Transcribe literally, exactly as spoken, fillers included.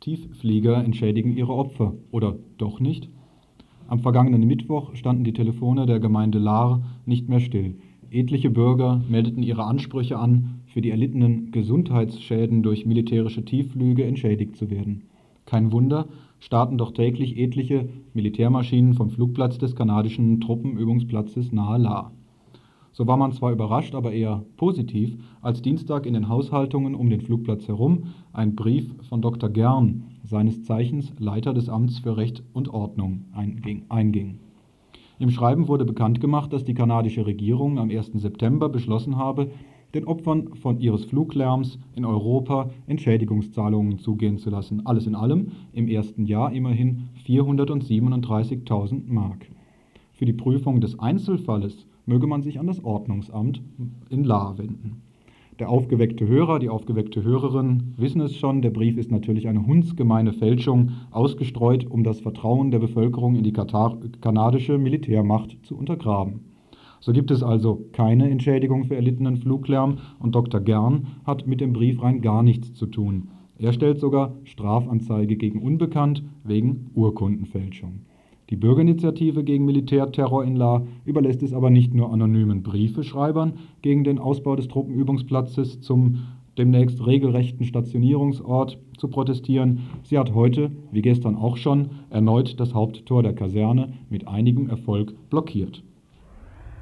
Tiefflieger entschädigen ihre Opfer. Oder doch nicht? Am vergangenen Mittwoch standen die Telefone der Gemeinde Lahr nicht mehr still. Etliche Bürger meldeten ihre Ansprüche an, für die erlittenen Gesundheitsschäden durch militärische Tiefflüge entschädigt zu werden. Kein Wunder, starten doch täglich etliche Militärmaschinen vom Flugplatz des kanadischen Truppenübungsplatzes nahe Lahr. So war man zwar überrascht, aber eher positiv, als Dienstag in den Haushaltungen um den Flugplatz herum ein Brief von Doktor Gern, seines Zeichens Leiter des Amts für Recht und Ordnung, einging. Im Schreiben wurde bekannt gemacht, dass die kanadische Regierung am ersten September beschlossen habe, den Opfern von ihres Fluglärms in Europa Entschädigungszahlungen zugehen zu lassen. Alles in allem im ersten Jahr immerhin vierhundertsiebenunddreißigtausend Mark. Für die Prüfung des Einzelfalles möge man sich an das Ordnungsamt in Lahr wenden. Der aufgeweckte Hörer, die aufgeweckte Hörerin wissen es schon, der Brief ist natürlich eine hundsgemeine Fälschung, ausgestreut, um das Vertrauen der Bevölkerung in die Katar- kanadische Militärmacht zu untergraben. So gibt es also keine Entschädigung für erlittenen Fluglärm und Doktor Gern hat mit dem Brief rein gar nichts zu tun. Er stellt sogar Strafanzeige gegen Unbekannt wegen Urkundenfälschung. Die Bürgerinitiative gegen Militärterror in Lahr überlässt es aber nicht nur anonymen Briefeschreibern, gegen den Ausbau des Truppenübungsplatzes zum demnächst regelrechten Stationierungsort zu protestieren. Sie hat heute, wie gestern auch schon, erneut das Haupttor der Kaserne mit einigem Erfolg blockiert.